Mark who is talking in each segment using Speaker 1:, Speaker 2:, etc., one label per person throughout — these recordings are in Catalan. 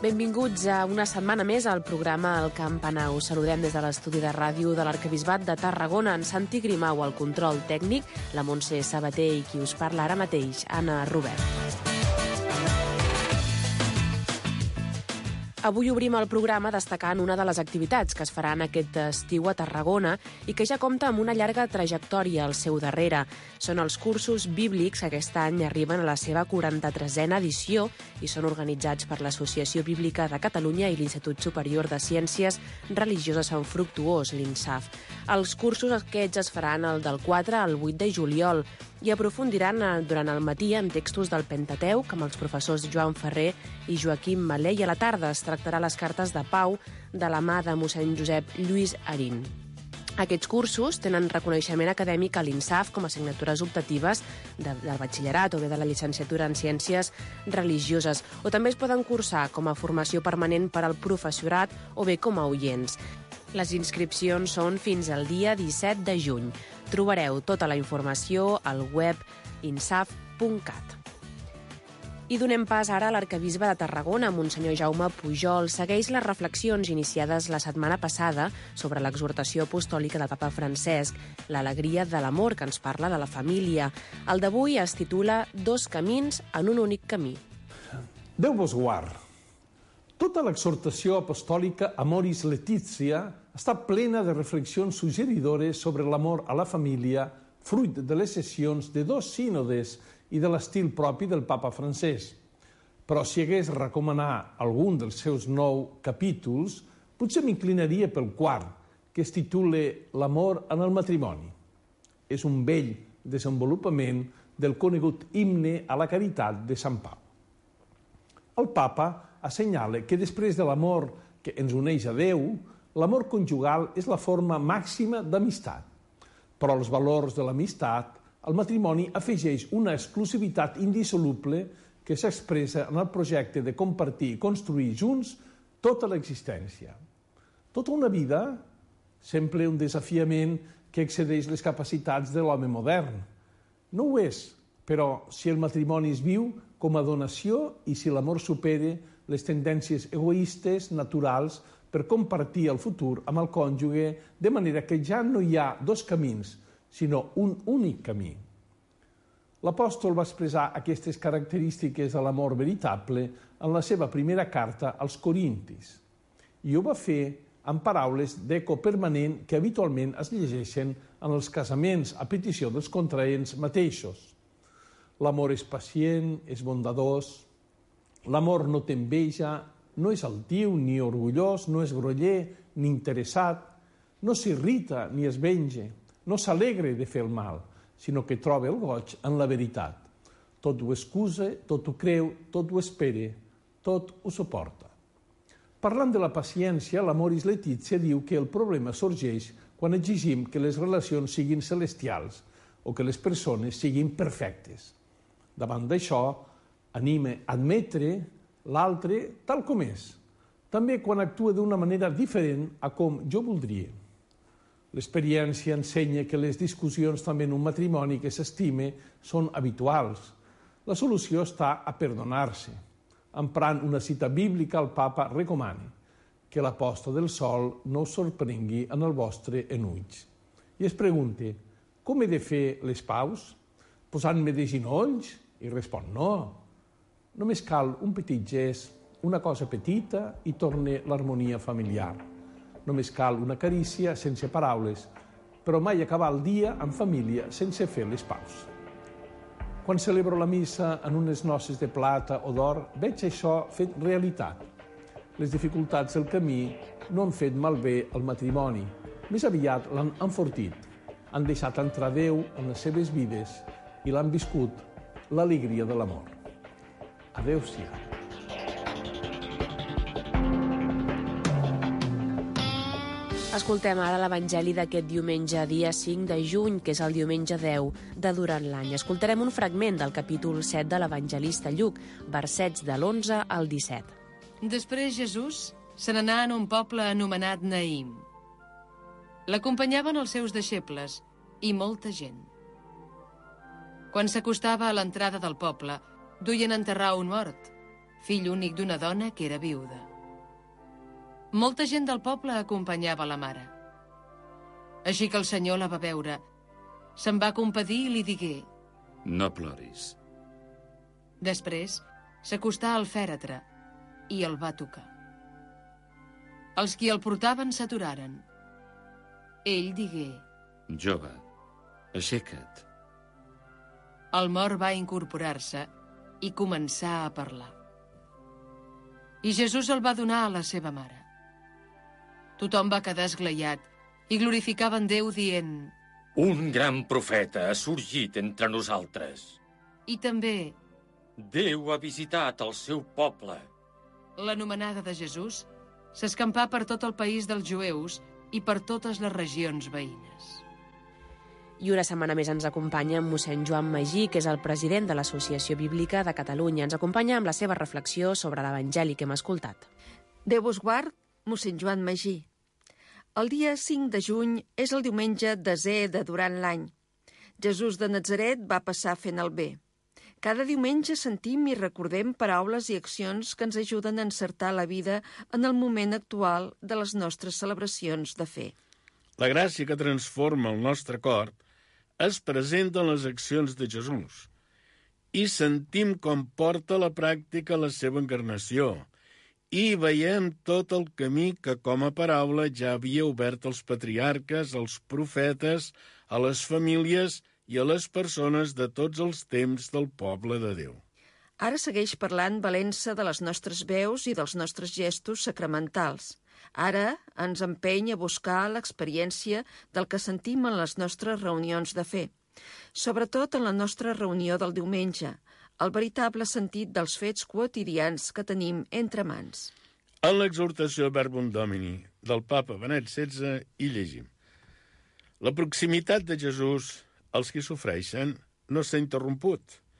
Speaker 1: Benvinguts a una setmana més al programa El Campanau. Saludem des de l'estudi de ràdio de l'Arquebisbat de Tarragona, en Santi Grimau al control tècnic, la Montse Sabater i qui us parla ara mateix, Anna Robert. Avui obrim el programa destacant una de les activitats que es faran aquest estiu a Tarragona i que ja compta amb una llarga trajectòria al seu darrere. Són els cursos bíblics que aquest any arriben a la seva 43a edició i són organitzats per l'Associació Bíblica de Catalunya i l'Institut Superior de Ciències Religioses Sant Fructuós, l'INSAF. Els cursos aquests es faran del 4 al 8 de juliol i aprofundiran durant el matí en textos del Pentateuc amb els professors Joan Ferrer i Joaquim Malé, i a la tarda es tractarà les cartes de Pau de la mà de mossèn Josep Lluís Arín. Aquests cursos tenen reconeixement acadèmic a l'INSAF com a assignatures optatives del batxillerat o bé de la llicenciatura en Ciències Religioses, o també es poden cursar com a formació permanent per al professorat o bé com a oients. Les inscripcions són fins al dia 17 de juny. Trobareu tota la informació al web insaf.cat. I donem pas ara a l'arquebisbe de Tarragona, Monsenyor Jaume Pujol. Segueix les reflexions iniciades la setmana passada sobre l'exhortació apostòlica del papa Francesc, l'alegria de l'amor, que ens parla de la família. El d'avui es titula Dos camins en un únic camí.
Speaker 2: Déu vos guard. Tota l'exhortació apostòlica Amoris Laetitia està plena de reflexions suggeridores sobre l'amor a la família, fruit de les sessions de dos sínodes i de l'estil propi del papa francès. Però si hagués de recomanar algun dels seus 9 capítols, potser m'inclinaria pel quart, que es titula L'amor en el matrimoni. És un bell desenvolupament del conegut himne a la caritat de Sant Pau. El papa assenyala que després de l'amor que ens uneix a Déu, l'amor conjugal és la forma màxima d'amistat. Però als valors de l'amistat, el matrimoni afegeix una exclusivitat indissoluble que s'expressa en el projecte de compartir i construir junts tota l'existència. Tota una vida sembla un desafiament que excedeix les capacitats de l'home modern. No ho és, però si el matrimoni es viu com a donació i si l'amor supera les tendències egoistes naturals per compartir el futur amb el cònjuge, de manera que ja no hi ha dos camins, sinó un únic camí. L'apòstol va expressar aquestes característiques de l'amor veritable en la seva primera carta als Corintis, i ho va fer amb paraules d'eco permanent que habitualment es llegeixen en els casaments a petició dels contraents mateixos. L'amor és pacient, és bondadós. L'amor no té enveja, no és altiu ni orgullós, no és groller ni interessat, no s'irrita ni es venja, no s'alegra de fer el mal, sinó que troba el goig en la veritat. Tot ho excusa, tot ho creu, tot ho espera, tot ho suporta. Parlant de la paciència, l'Amoris Laetitia diu que el problema sorgeix quan exigim que les relacions siguin celestials o que les persones siguin perfectes. Davant d'això, anima a admetre l'altre tal com és, també quan actua d'una manera diferent a com jo voldria. L'experiència ensenya que les discussions també en un matrimoni que s'estime són habituals. La solució està a perdonar-se. Emprant una cita bíblica, el papa recomana que la posta del sol no us sorprengui en el vostre enuig. I es pregunta, com he de fer les paus? Posant-me de ginolls? I respon, no. Només cal un petit gest, una cosa petita i torna l'harmonia familiar. Només cal una carícia sense paraules, però mai acabar el dia en família sense fer les paus. Quan celebro la missa en unes noces de plata o d'or, veig això fet realitat. Les dificultats del camí no han fet malbé el matrimoni, més aviat l'han enfortit. Han deixat entrar Déu en les seves vides i l'han viscut l'alegria de l'amor. Adéu-siau.
Speaker 1: Escoltem ara l'Evangeli d'aquest diumenge, dia 5 de juny, que és el diumenge 10 de durant l'any. Escoltarem un fragment del capítol 7 de l'Evangelista Lluc, versets de l'11 al 17.
Speaker 3: Després Jesús se n'anà en un poble anomenat Naïm. L'acompanyaven els seus deixebles i molta gent. Quan s'acostava a l'entrada del poble, duien a enterrar un mort, fill únic d'una dona que era viuda. Molta gent del poble acompanyava la mare. Així que el Senyor la va veure, se'n va compadir i li digué:
Speaker 4: No ploris.
Speaker 3: Després, s'acostà al fèretre i el va tocar. Els qui el portaven s'aturaren. Ell digué:
Speaker 4: Jove, aixeca't.
Speaker 3: El mort va incorporar-se i començar a parlar. I Jesús el va donar a la seva mare. Tothom va quedar esglaiat i glorificaven Déu dient:
Speaker 5: Un gran profeta ha sorgit entre nosaltres.
Speaker 3: I també
Speaker 5: Déu ha visitat el seu poble.
Speaker 3: l'anomenada de Jesús s'escampà per tot el país dels jueus i per totes les regions veïnes.
Speaker 1: I una setmana més ens acompanya mossèn Joan Magí, que és el president de l'Associació Bíblica de Catalunya. Ens acompanya amb la seva reflexió sobre l'Evangeli que hem escoltat.
Speaker 6: Déu vos guard, mossèn Joan Magí. El dia 5 de juny és el diumenge desè de durant l'any. Jesús de Natzaret va passar fent el bé. Cada diumenge sentim i recordem paraules i accions que ens ajuden a encertar la vida en el moment actual de les nostres celebracions de fe.
Speaker 7: La gràcia que transforma el nostre cor es presenta en les accions de Jesús i sentim com porta a la pràctica la seva encarnació i veiem tot el camí que com a paraula ja havia obert als patriarques, als profetes, a les famílies i a les persones de tots els temps del poble de Déu.
Speaker 6: Ara segueix parlant valent-se de les nostres veus i dels nostres gestos sacramentals. Ara ens empeny a buscar l'experiència del que sentim en les nostres reunions de fe, sobretot en la nostra reunió del diumenge, el veritable sentit dels fets quotidians que tenim entre mans.
Speaker 7: En l'exhortació Verbum Domini del papa Benet XVI hi llegim: La proximitat de Jesús als qui sofreixen no s'ha interromput.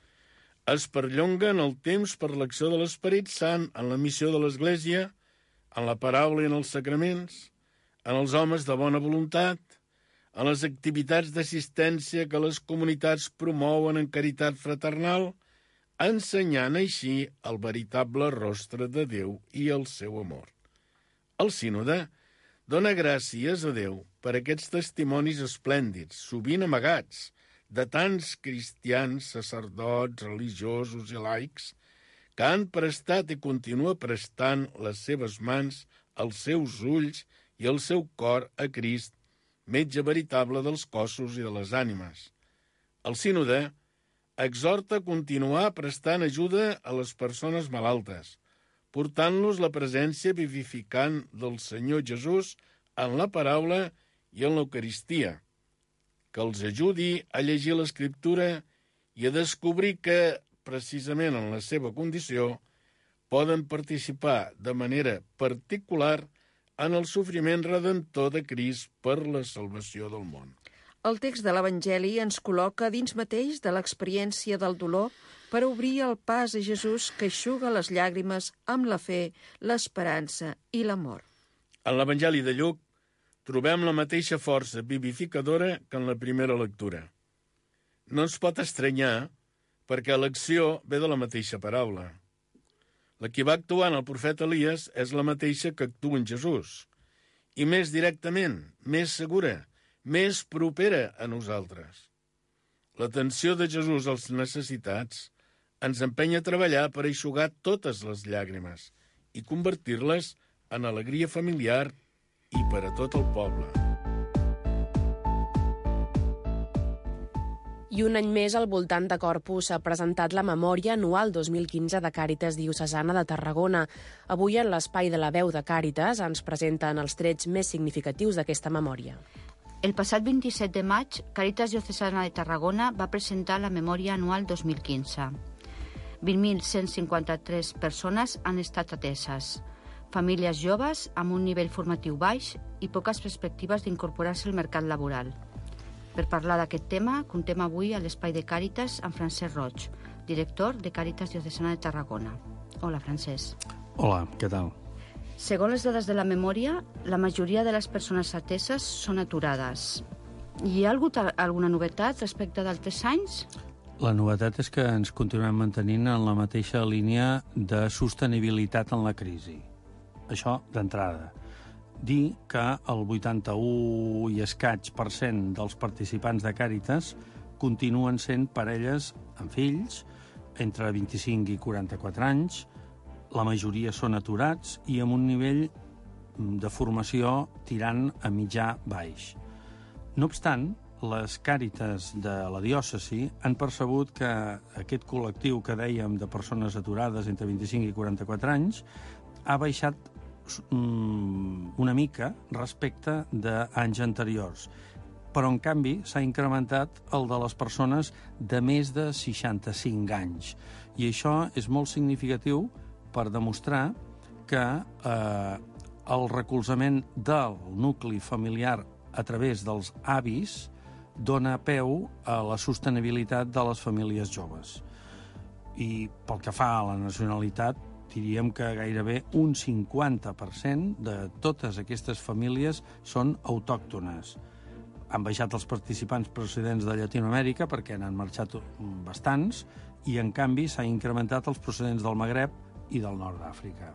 Speaker 7: Es perllonguen el temps per l'acció de l'Esperit Sant en la missió de l'Església, en la paraula i en els sacraments, en els homes de bona voluntat, en les activitats d'assistència que les comunitats promouen en caritat fraternal, ensenyant així el veritable rostre de Déu i el seu amor. El sínode dona gràcies a Déu per aquests testimonis esplèndids, sovint amagats, de tants cristians, sacerdots, religiosos i laics, que han prestat i continua prestant les seves mans, els seus ulls i el seu cor a Crist, metge veritable dels cossos i de les ànimes. El sínode exhorta a continuar prestant ajuda a les persones malaltes, portant-los la presència vivificant del Senyor Jesús en la paraula i en l'Eucaristia, que els ajudi a llegir l'Escriptura i a descobrir que, precisament en la seva condició, poden participar de manera particular en el sofriment redentor de Crist per la salvació del món.
Speaker 6: El text de l'Evangeli ens col·loca dins mateix de l'experiència del dolor per obrir el pas a Jesús que eixuga les llàgrimes amb la fe, l'esperança i l'amor.
Speaker 7: En l'Evangeli de Lluc trobem la mateixa força vivificadora que en la primera lectura. No ens pot estranyar perquè l'acció ve de la mateixa paraula. La que va actuar en el profeta Elies és la mateixa que actua en Jesús, i més directament, més segura, més propera a nosaltres. L'atenció de Jesús als necessitats ens empenya a treballar per eixugar totes les llàgrimes i convertir-les en alegria familiar i per a tot el poble.
Speaker 1: I un any més al voltant de Corpus s'ha presentat la memòria anual 2015 de Càritas Diocesana de Tarragona. Avui, en l'espai de la veu de Càritas, ens presenten els trets més significatius d'aquesta memòria.
Speaker 8: El passat 27 de maig, Càritas Diocesana de Tarragona va presentar la memòria anual 2015. 20.153 persones han estat ateses. Famílies joves amb un nivell formatiu baix i poques perspectives d'incorporar-se al mercat laboral. Per parlar d'aquest tema, contem avui a l'Espai de Càritas amb Francesc Roig, director de Càritas Diocesana de Tarragona. Hola, Francesc.
Speaker 9: Hola, què tal?
Speaker 8: Segons les dades de la memòria, la majoria de les persones ateses són aturades. Hi ha hagut alguna novetat respecte d'altres anys?
Speaker 9: La novetat és que ens continuem mantenint en la mateixa línia de sostenibilitat en la crisi. Això d'entrada. Dir que el 81 i escaig % dels participants de Càritas continuen sent parelles amb fills entre 25 i 44 anys, la majoria són aturats i amb un nivell de formació tirant a mitjà-baix. No obstant, les Càritas de la diòcesi han percebut que aquest col·lectiu que dèiem de persones aturades entre 25 i 44 anys ha baixat una mica respecte d'anys anteriors, però en canvi s'ha incrementat el de les persones de més de 65 anys. I això és molt significatiu per demostrar que el recolzament del nucli familiar a través dels avis dona peu a la sostenibilitat de les famílies joves. I pel que fa a la nacionalitat, diríem que gairebé un 50% de totes aquestes famílies són autòctones. Han baixat els participants procedents de Llatinoamèrica perquè n'han marxat bastants i, en canvi, s'ha incrementat els procedents del Magreb i del nord d'Àfrica.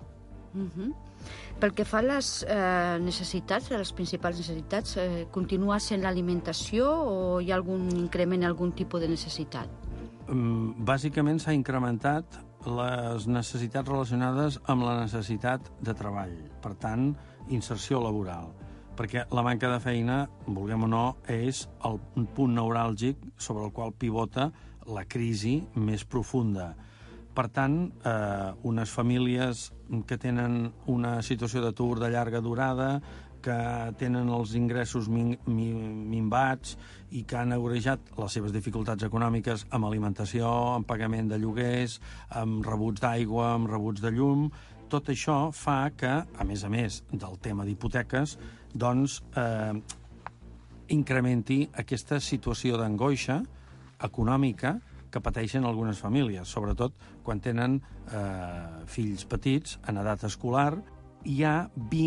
Speaker 8: Pel que fa a les necessitats, les principals necessitats, continua sent l'alimentació o hi ha algun increment, algun tipus de necessitat?
Speaker 9: Bàsicament s'ha incrementat les necessitats relacionades amb la necessitat de treball, per tant, inserció laboral, perquè la manca de feina, vulguem o no, és el punt neuràlgic sobre el qual pivota la crisi més profunda. Per tant, unes famílies que tenen una situació d'atur de llarga durada, que tenen els ingressos minvats i que han agreujat les seves dificultats econòmiques amb alimentació, amb pagament de lloguers, amb rebuts d'aigua, amb rebuts de llum. Tot això fa que, a més del tema d'hipoteques, doncs incrementi aquesta situació d'angoixa econòmica que pateixen algunes famílies, sobretot quan tenen fills petits en edat escolar. Hi ha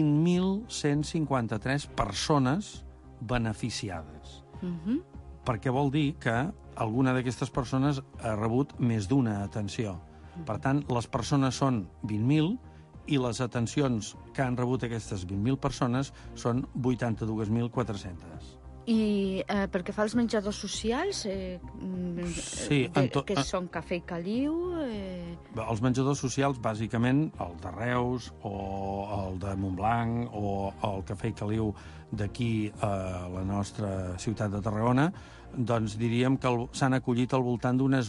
Speaker 9: 20.153 persones beneficiades. Perquè vol dir que alguna d'aquestes persones ha rebut més d'una atenció. Per tant, les persones són 20.000 i les atencions que han rebut aquestes 20.000 persones són 82.400.
Speaker 8: I pel que fa als menjadors socials, que són cafè i caliu?
Speaker 9: Els menjadors socials, bàsicament, el de Reus o el de Montblanc o el cafè i caliu d'aquí a la nostra ciutat de Tarragona, doncs diríem que s'han acollit al voltant d'unes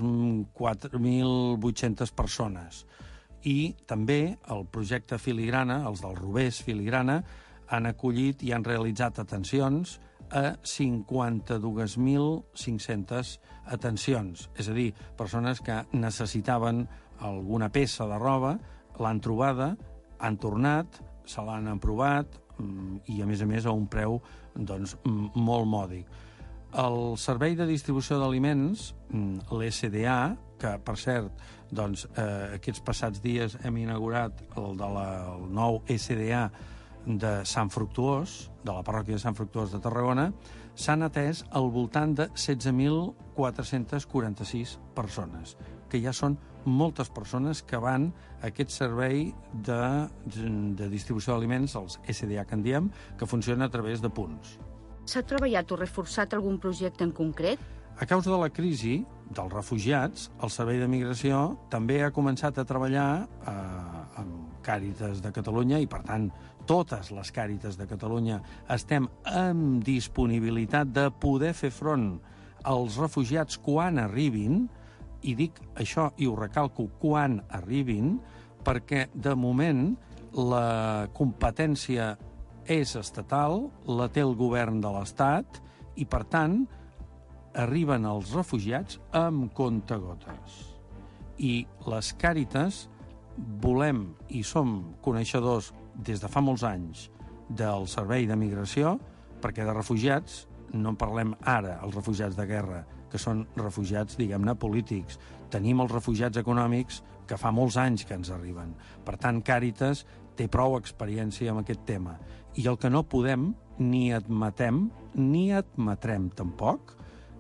Speaker 9: 4.800 persones. I també el projecte Filigrana, els del Rovers Filigrana, han acollit i han realitzat atencions a 52.500 atencions. És a dir, persones que necessitaven alguna peça de roba, l'han trobada, han tornat, se l'han aprovat i, a més, a un preu doncs, molt mòdic. El Servei de Distribució d'Aliments, l'SDA, que, per cert, doncs, aquests passats dies hem inaugurat el nou SDA de Sant Fructuós, de la parròquia de Sant Fructuós de Tarragona, s'han atès al voltant de 16.446 persones, que ja són moltes persones que van a aquest servei de distribució d'aliments, els SDA que en diem, que funciona a través de punts.
Speaker 8: S'ha treballat o reforçat algun projecte en concret?
Speaker 9: A causa de la crisi dels refugiats, el Servei de Migració també ha començat a treballar amb Càritas de Catalunya i, per tant, totes les Càritas de Catalunya estem en disponibilitat de poder fer front als refugiats quan arribin, i dic això i ho recalco, quan arribin, perquè de moment la competència és estatal, la té el govern de l'Estat i, per tant, arriben els refugiats amb comptagotes. I les Càritas volem i som coneixedors des de fa molts anys del Servei de Migració, perquè de refugiats no en parlem ara, els refugiats de guerra, que són refugiats, diguem-ne, polítics. Tenim els refugiats econòmics que fa molts anys que ens arriben. Per tant, Càritas té prou experiència amb aquest tema. I el que no podem, ni admetem, ni admetrem tampoc,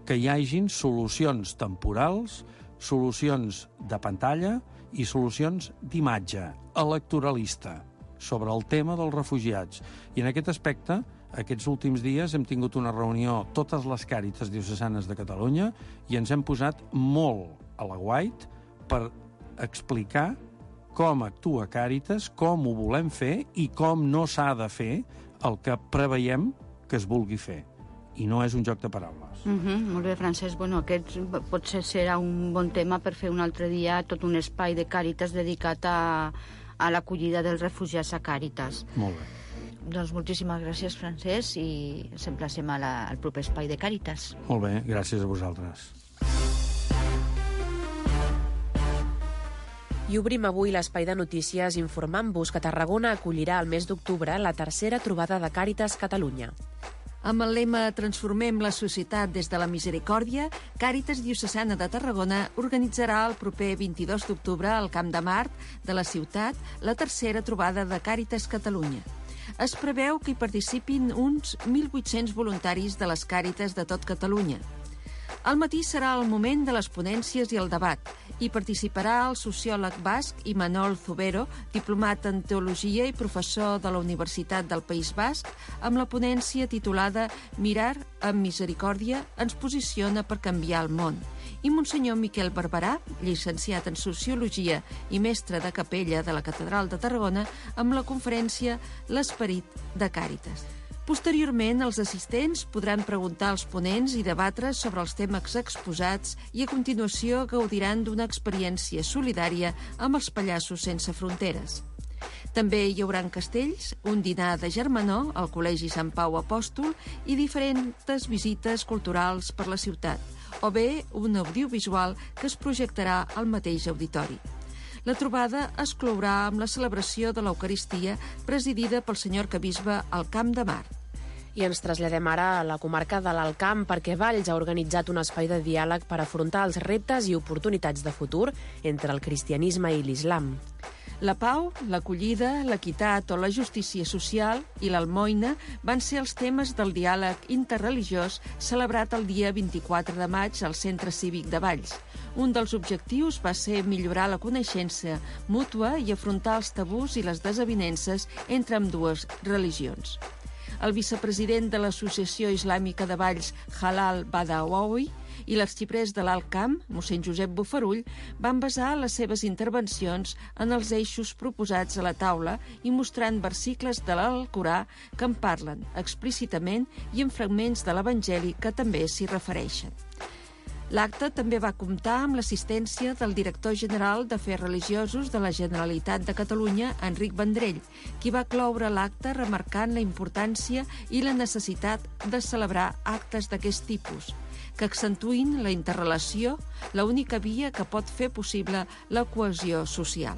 Speaker 9: que hi hagin solucions temporals, solucions de pantalla i solucions d'imatge electoralista sobre el tema dels refugiats. I en aquest aspecte, aquests últims dies hem tingut una reunió totes les càritas diocesanes de Catalunya i ens hem posat molt a l'aguait per explicar com actua Càritas, com ho volem fer i com no s'ha de fer el que preveiem que es vulgui fer. I no és un joc de paraules.
Speaker 8: Molt bé, Francesc. Bueno, aquest potser serà un bon tema per fer un altre dia tot un espai de Càritas dedicat a l'acollida dels refugiats a Càritas.
Speaker 9: Molt bé.
Speaker 10: Doncs moltíssimes gràcies, Francesc, i ens emplacem al proper espai de Càritas.
Speaker 9: Molt bé, gràcies a vosaltres.
Speaker 1: I obrim avui l'espai de notícies informant-vos que Tarragona acollirà el mes d'octubre la tercera trobada de Càritas Catalunya.
Speaker 6: Amb el lema Transformem la societat des de la misericòrdia, Càritas Diocesana de Tarragona organitzarà el proper 22 d'octubre al Camp de Mart de la ciutat la tercera trobada de Càritas Catalunya. Es preveu que hi participin uns 1.800 voluntaris de les Càritas de tot Catalunya. Al matí serà el moment de les ponències i el debat. Hi participarà el sociòleg basc Imanol Zubero, diplomat en Teologia i professor de la Universitat del País Basc, amb la ponència titulada Mirar amb misericòrdia ens posiciona per canviar el món. I Monsenyor Miquel Barberà, llicenciat en Sociologia i mestre de capella de la Catedral de Tarragona, amb la conferència L'esperit de Càritas. Posteriorment, els assistents podran preguntar als ponents i debatre sobre els temes exposats i a continuació gaudiran d'una experiència solidària amb els Pallassos Sense Fronteres. També hi haurà castells, un dinar de germanor al Col·legi Sant Pau Apòstol i diferents visites culturals per la ciutat, o bé un audiovisual que es projectarà al mateix auditori. La trobada es clourà amb la celebració de l'Eucaristia presidida pel senyor arquebisbe al Camp de Mart.
Speaker 1: I ens traslladem ara a la comarca de l'Alt Camp perquè Valls ha organitzat un espai de diàleg per afrontar els reptes i oportunitats de futur entre el cristianisme i l'islam.
Speaker 6: La pau, l'acollida, l'equitat o la justícia social i l'almoina van ser els temes del diàleg interreligiós celebrat el dia 24 de maig al Centre Cívic de Valls. Un dels objectius va ser millorar la coneixença mútua i afrontar els tabús i les desavinences entre ambdues religions. El vicepresident de l'Associació Islàmica de Valls, Halal Badawi, i l'arxiprés de l'Alt Camp, mossèn Josep Bofarull, van basar les seves intervencions en els eixos proposats a la taula i mostrant versicles de l'Alcorà que en parlen explícitament i en fragments de l'Evangeli que també s'hi refereixen. L'acte també va comptar amb l'assistència del director general d'Afers Religiosos de la Generalitat de Catalunya, Enric Vendrell, qui va cloure l'acte remarcant la importància i la necessitat de celebrar actes d'aquest tipus, que accentuïn la interrelació, l'única via que pot fer possible la cohesió social.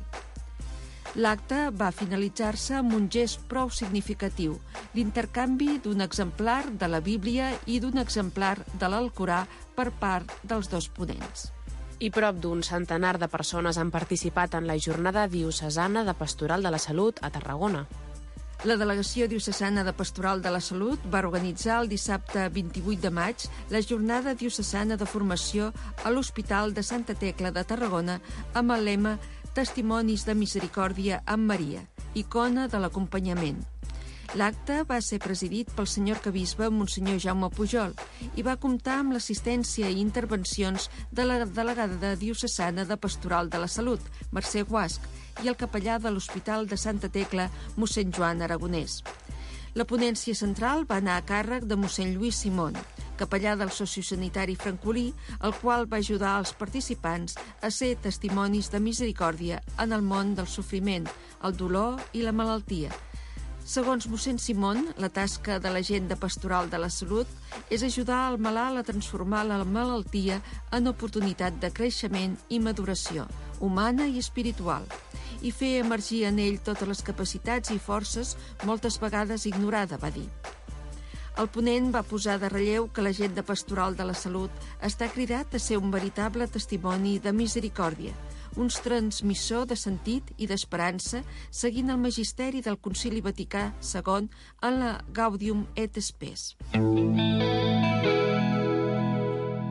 Speaker 6: L'acte va finalitzar-se amb un gest prou significatiu, l'intercanvi d'un exemplar de la Bíblia i d'un exemplar de l'Alcorà per part dels dos ponents.
Speaker 1: I prop d'un centenar de persones han participat en la Jornada Diocesana de Pastoral de la Salut a Tarragona.
Speaker 6: La Delegació Diocesana de Pastoral de la Salut va organitzar el dissabte 28 de maig la Jornada Diocesana de Formació a l'Hospital de Santa Tecla de Tarragona amb el lema Testimonis de misericòrdia amb Maria, icona de l'acompanyament. L'acte va ser presidit pel senyor arquebisbe Monsenyor Jaume Pujol i va comptar amb l'assistència i intervencions de la delegada diocesana de Pastoral de la Salut, Mercè Guasch, i el capellà de l'Hospital de Santa Tecla, mossèn Joan Aragonès. La ponència central va anar a càrrec de mossèn Lluís Simón, capellà del sociosanitari francolí, el qual va ajudar els participants a ser testimonis de misericòrdia en el món del sofriment, el dolor i la malaltia. Segons mossèn Simón, la tasca de l'agent de Pastoral de la Salut és ajudar el malalt a transformar la malaltia en oportunitat de creixement i maduració, humana i espiritual, i fer emergir en ell totes les capacitats i forces moltes vegades ignorada, va dir. El ponent va posar de relleu que l'agent de Pastoral de la Salut està cridat a ser un veritable testimoni de misericòrdia, un transmissor de sentit i d'esperança seguint el magisteri del Concili Vaticà II en la Gaudium et Spes.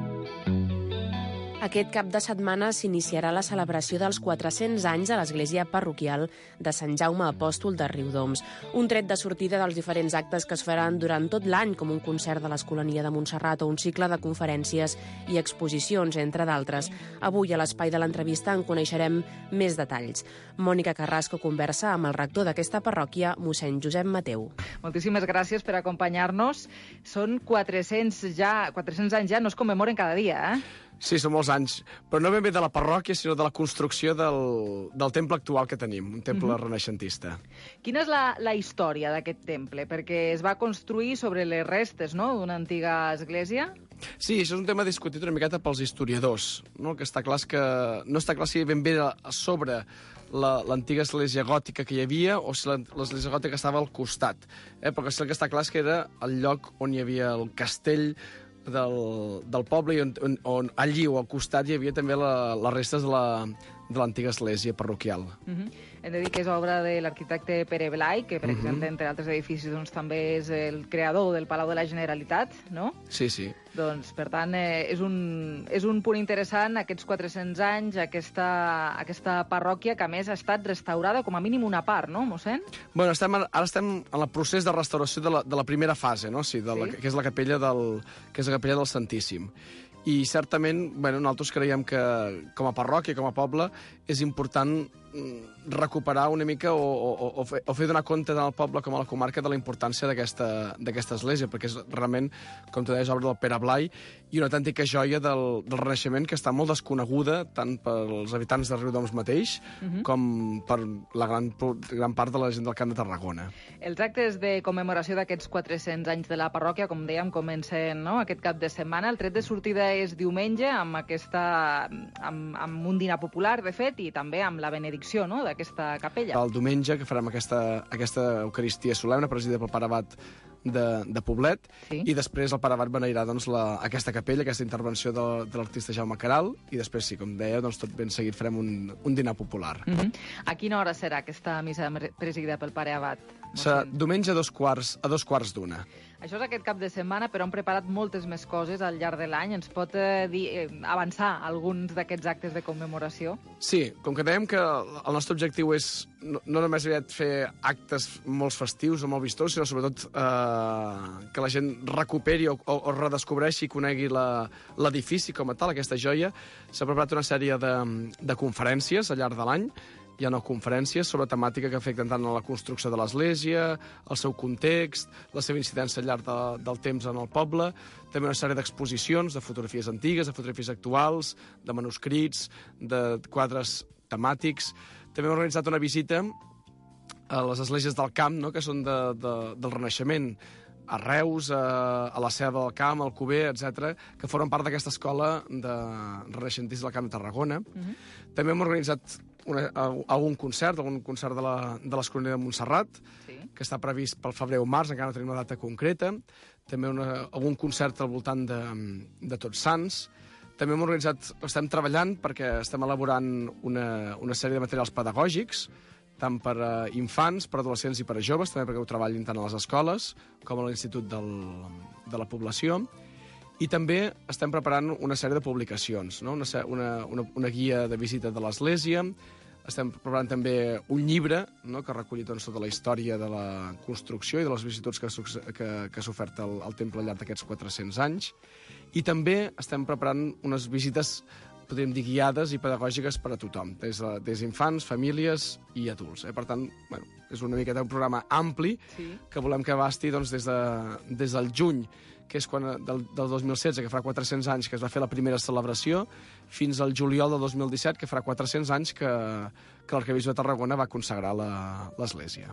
Speaker 1: Aquest cap de setmana s'iniciarà la celebració dels 400 anys a l'església parroquial de Sant Jaume Apòstol de Riudoms. Un tret de sortida dels diferents actes que es faran durant tot l'any, com un concert de l'Escolania de Montserrat o un cicle de conferències i exposicions, entre d'altres. Avui, a l'espai de l'entrevista, en coneixerem més detalls. Mònica Carrasco conversa amb el rector d'aquesta parròquia, mossèn Josep Mateu.
Speaker 11: Moltíssimes gràcies per acompanyar-nos. Són 400 anys ja, no es commemoren cada dia, eh?
Speaker 12: Sí, són molts anys, però no ben bé de la parròquia, sinó de la construcció del temple actual que tenim, un temple renaixentista.
Speaker 11: Quina és la història d'aquest temple? Perquè es va construir sobre les restes, no?, d'una antiga església?
Speaker 12: Sí, això és un tema discutit una miqueta pels historiadors, no? El que està clar és que no està clar si ben bé a sobre l'antiga església gòtica que hi havia o si l'església gòtica estava al costat. Perquè el que està clar és que era el lloc on hi havia el castell del poble i on allí o al costat hi havia també les restes de l'antiga església parroquial.
Speaker 11: Hem de dir que és obra de l'arquitecte Pere Blai, que, per exemple, entre altres edificis, doncs, també és el creador del Palau de la Generalitat, no?
Speaker 12: Sí, sí.
Speaker 11: Doncs, per tant, és un punt interessant, aquests 400 anys, aquesta parròquia, que a més ha estat restaurada com a mínim una part, no, mossèn?
Speaker 12: Bueno, ara estem en el procés de restauració de la primera fase, no? Sí, que és la capella del Santíssim. I certament, nosaltres creiem que com a parròquia, com a poble, és important recuperar una mica o fer donar compte tant al poble com a la comarca de la importància d'aquesta església, perquè és realment, com tu deies, obra del Pere Blai i una autèntica joia del Renaixement que està molt desconeguda tant pels habitants de Riudoms mateix com per la gran part de la gent del Camp de Tarragona. Els
Speaker 11: actes de commemoració d'aquests 400 anys de la parròquia, com dèiem, comencen aquest cap de setmana. El tret de sortida és diumenge amb un dinar popular, de fet, i també amb la benedicció d'aquesta capella.
Speaker 12: El diumenge, que farem aquesta Eucaristia solemne, presidida pel pare abat de Poblet, i després el pare abat beneirà aquesta capella, aquesta intervenció de l'artista Jaume Caral, i després, sí, com deia, tot ben seguit farem un dinar popular.
Speaker 11: A quina hora serà aquesta missa presidida pel pare abat?
Speaker 12: Serà diumenge a dos quarts d'una.
Speaker 11: Això és aquest cap de setmana, però hem preparat moltes més coses al llarg de l'any. Ens pot avançar alguns d'aquests actes de commemoració?
Speaker 12: Sí, com que dèiem que el nostre objectiu és no només aviat fer actes molt festius o molt vistosos, sinó sobretot que la gent recuperi o redescobreixi i conegui l'edifici com a tal, aquesta joia. S'ha preparat una sèrie de conferències al llarg de l'any. Hi ha 9 conferències sobre temàtica que afecten tant a la construcció de l'església, el seu context, la seva incidència al llarg del temps en el poble, també una sèrie d'exposicions de fotografies antigues, de fotografies actuals, de manuscrits, de quadres temàtics. També hem organitzat una visita a les esglésies del camp, que són del Renaixement, a Reus, a la Selva del Camp, al Cuber, etc., que formen part d'aquesta escola de renaixentista del Camp de Tarragona. També hem organitzat algun concert de l'Escolania de Montserrat, que està previst pel febrer o març, encara no tenim una data concreta. També algun concert al voltant de Tots Sants. També estem treballant perquè estem elaborant una sèrie de materials pedagògics, tant per a infants, per a adolescents i per a joves, també perquè ho treballin tant a les escoles com a l'Institut de la Població. I també estem preparant una sèrie de publicacions, una guia de visita de l'Església. Estem preparant també un llibre que reculli tota la història de la construcció i de les vicissituds que s'ha ofert al temple al llarg d'aquests 400 anys. I també estem preparant unes visites, podríem dir, guiades i pedagògiques per a tothom, des d'infants, famílies i adults. Per tant, és una miqueta un programa ampli que volem que abasti des del juny, que és del 2016, que farà 400 anys que es va fer la primera celebració, fins al juliol del 2017, que farà 400 anys que l'arquebisbe de Tarragona va consagrar l'església.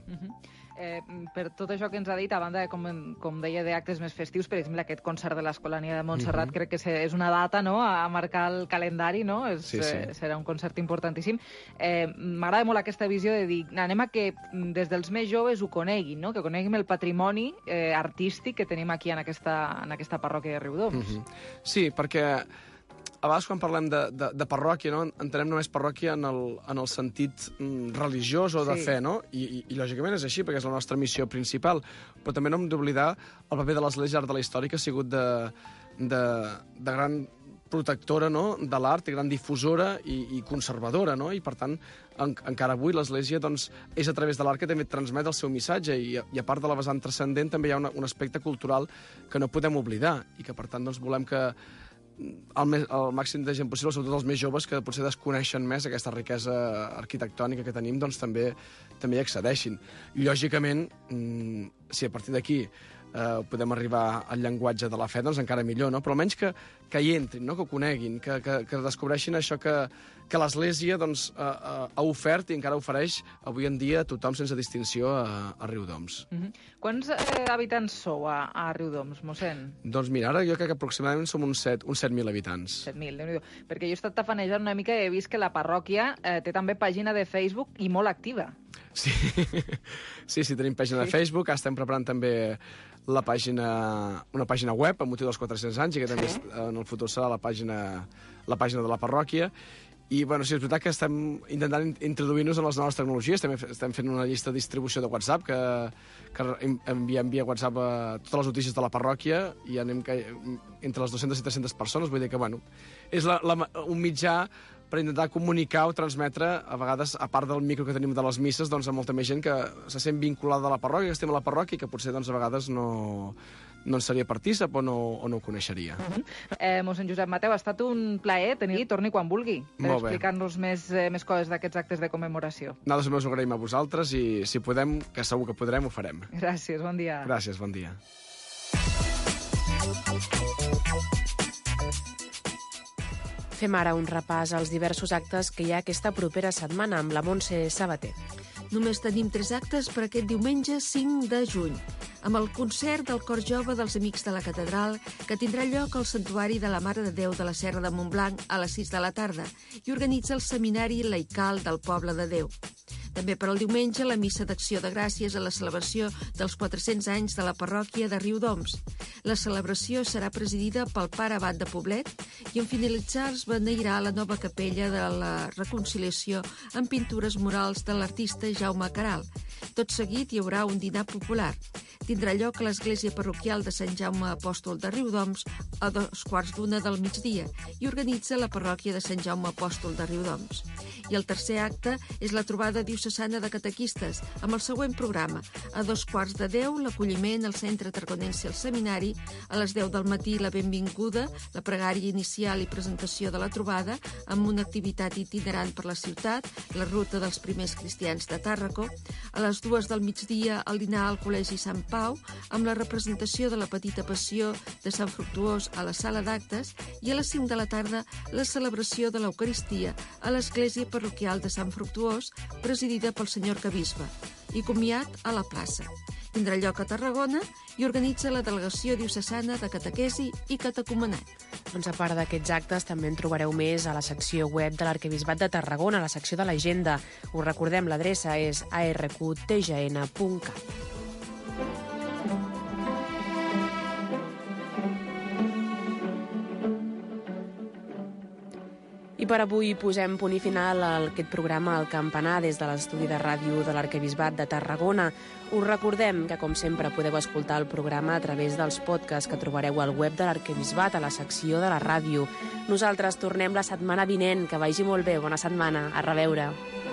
Speaker 11: Per tot això que ens ha dit, a banda, com deia, d'actes més festius, per exemple, aquest concert de l'Escolania de Montserrat, crec que és una data a marcar el calendari, serà un concert importantíssim. M'agrada molt aquesta visió de dir, anem a que des dels més joves ho coneguin, que coneguin el patrimoni artístic que tenim aquí en aquesta parròquia de Riudoms.
Speaker 12: Sí, perquè a vegades quan parlem de parròquia, entenem només parròquia en el sentit religiós o de fe, I lògicament és així, perquè és la nostra missió principal, però també no hem d'oblidar el paper de l'Església al llarg de la història, que ha sigut de gran protectora, no?, de l'art, gran difusora i conservadora, no? I, per tant, encara avui l'Església doncs, és a través de l'art que també transmet el seu missatge i a part de la vessant transcendent també hi ha un aspecte cultural que no podem oblidar i que, per tant, doncs, volem que el màxim de gent possible, sobretot els més joves, que potser desconeixen més aquesta riquesa arquitectònica que tenim, doncs també hi accedeixin. I, lògicament, si a partir d'aquí podem arribar al llenguatge de la fe, doncs encara millor, no? Però almenys que hi entrin, no? Que ho coneguin, que descobreixin això que l'Església doncs, ha ofert i encara ofereix avui en dia a tothom sense distinció a Riudoms.
Speaker 11: Quants habitants sou a Riudoms, mossèn?
Speaker 12: Doncs mira, ara jo crec que aproximadament som uns 7.000 habitants.
Speaker 11: 7.000, Déu-n'hi-do. Perquè jo he estat tafanejant una mica i he vist que la parròquia té també pàgina de Facebook i molt activa.
Speaker 12: Sí, tenim pàgina de Facebook, estem preparant també una pàgina web amb motiu dels 400 anys i que també en el futur serà la pàgina de la parròquia. I, bueno, sí, és veritat que estem intentant introduir-nos en les noves tecnologies. Estem fent una llista de distribució de WhatsApp que envia WhatsApp a totes les notícies de la parròquia i anem entre les 200 i 300 persones. Vull dir que, bueno, és un mitjà per intentar comunicar o transmetre, a vegades, a part del micro que tenim de les misses, doncs, a molta més gent que se sent vinculada a la parròquia, que estem a la parròquia i que potser, doncs, a vegades no en seria partícip o no ho coneixeria.
Speaker 11: Mossèn Josep Mateu, ha estat un plaer tenir-hi, torni quan vulgui, per explicar-nos més coses d'aquests actes de commemoració.
Speaker 12: Nosaltres també us ho agraïm a vosaltres i, si podem, que segur que podrem, ho farem.
Speaker 11: Gràcies, bon dia.
Speaker 12: Gràcies, bon dia.
Speaker 1: Fem ara un repàs als diversos actes que hi ha aquesta propera setmana amb la Montse Sabater.
Speaker 6: Només tenim 3 actes per aquest diumenge 5 de juny, amb el concert del Cor Jove dels Amics de la Catedral, que tindrà lloc al Santuari de la Mare de Déu de la Serra de Montblanc a les 6 de la tarda i organitza el Seminari Laical del Poble de Déu. També per al diumenge la missa d'acció de gràcies a la celebració dels 400 anys de la parròquia de Riudoms. La celebració serà presidida pel pare abat de Poblet i en finalitzar es beneirà la nova capella de la Reconciliació amb pintures murals de l'artista Jaume Caral. Tot seguit hi haurà un dinar popular. Tindrà lloc a l'església parroquial de Sant Jaume Apòstol de Riudoms a 2:15 del migdia i organitza la parròquia de Sant Jaume Apòstol de Riudoms. I el tercer acte és la trobada diocesana de catequistes, amb el següent programa. A 9:15, l'acolliment al Centre Tarraconense al Seminari, a les 10 del matí la benvinguda, la pregària inicial i presentació de la trobada, amb una activitat itinerant per la ciutat, la ruta dels primers cristians de Tàrraco. A les 2 del migdia, el dinar al Col·legi Sant Pau, amb la representació de la Petita Passió de Sant Fructuós a la sala d'actes, i a les 5 de la tarda, la celebració de l'Eucaristia a l'església parroquial de Sant Fructuós, presidida pel senyor Arquebisbe, i comiat a la plaça. Tindrà lloc a Tarragona i organitza la Delegació Diocesana de Catequesi i Catecumenat.
Speaker 1: Doncs a part d'aquests actes també en trobareu més a la secció web de l'Arquebisbat de Tarragona, a la secció de l'agenda. Us recordem, l'adreça és arqtgn.cat. I per avui posem punt i final a aquest programa al Campanar des de l'estudi de ràdio de l'Arquebisbat de Tarragona. Us recordem que, com sempre, podeu escoltar el programa a través dels podcasts que trobareu al web de l'Arquebisbat, a la secció de la ràdio. Nosaltres tornem la setmana vinent. Que vagi molt bé. Bona setmana. A reveure.